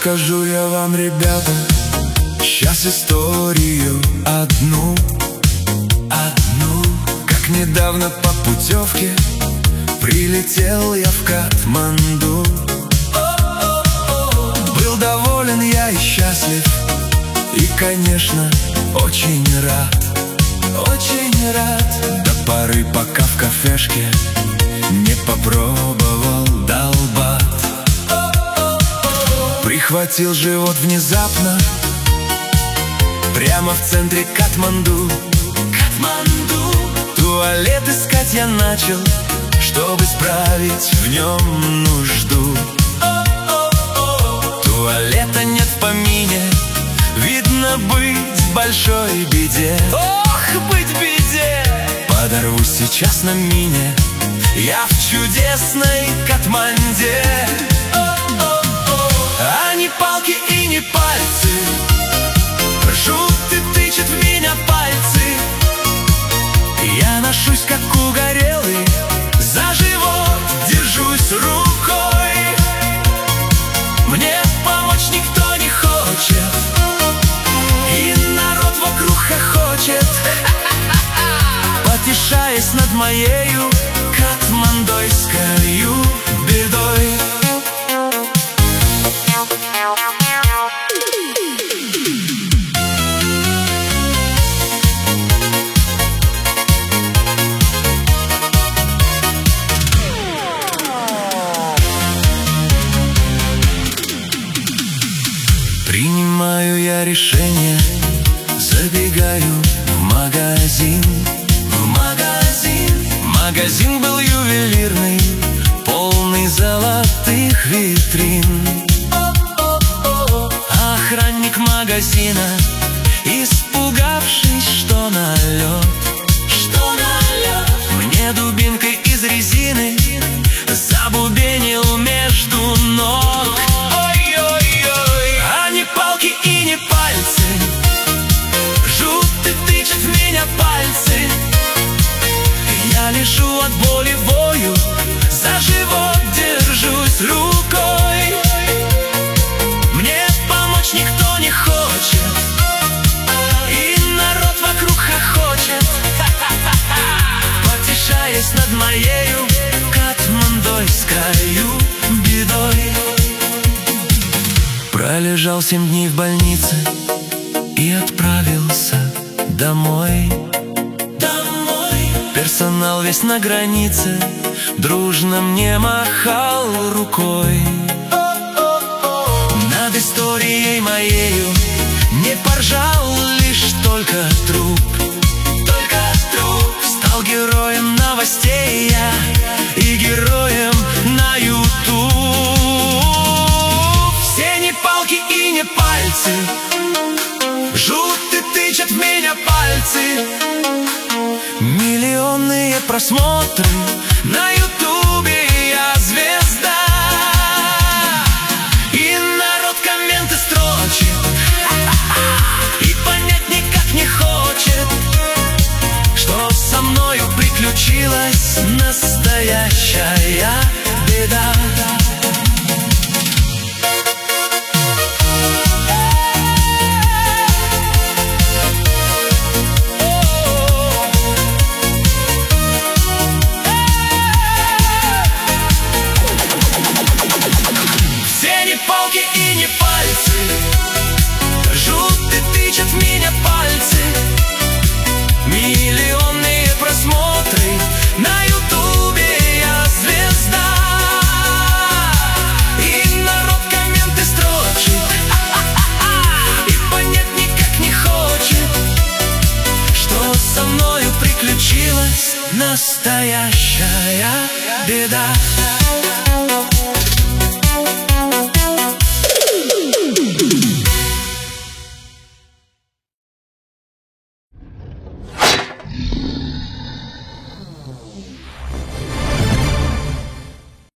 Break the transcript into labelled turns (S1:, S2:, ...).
S1: расскажу я вам, ребята, сейчас историю одну. Как недавно по путевке прилетел я в Катманду. Был доволен я и счастлив, и, конечно, очень рад до поры, пока в кафешке не попробовал долбат. Прихватил живот внезапно прямо в центре Катманду. Туалет искать я начал, чтобы справить в нем нужду. Туалета нет в помине, видно, быть в большой беде. Ох, быть в беде! Подорвусь сейчас на мине, я в чудесной Катманде. А не палки и не пальцы, жут и тычет в меня пальцы. Я ношусь, как угорелый, за живот держусь рукой. Мне помочь никто не хочет, и народ вокруг хохочет, потешаясь над моею катмандойскою бедой. Принимаю я решение, забегаю в магазин. Магазин был ювелирный, полный золотых витрин. Охранник магазина, испугавшись, что налет, мне дубинкой из резины забубенил между ног. А не палки и не пальцы, жут и тычет в меня пальцы. Я лежу от боли, вою, за живот держусь рукой. Мне помочь никто не хочет, и народ вокруг хохочет, потешаясь над моею катмандойскою бедой. Пролежал 7 дней в больнице и отправился домой. Персонал весь на границе дружно мне махал рукой. Над историей моею не поржал лишь только труп. Стал героем новостей я и героем на YouTube. Все не палки и не пальцы, жут и тычет в меня пальцы. Миллионные просмотры на ютубе, я звезда, и народ комменты строчит, и понять никак не хочет, что со мною приключилась настоящая беда. И не пальцы, жут и тычет в меня пальцы. Миллионные просмотры на ютубе, я звезда, и народ комменты строчит, и понять никак не хочет, что со мною приключилась настоящая беда.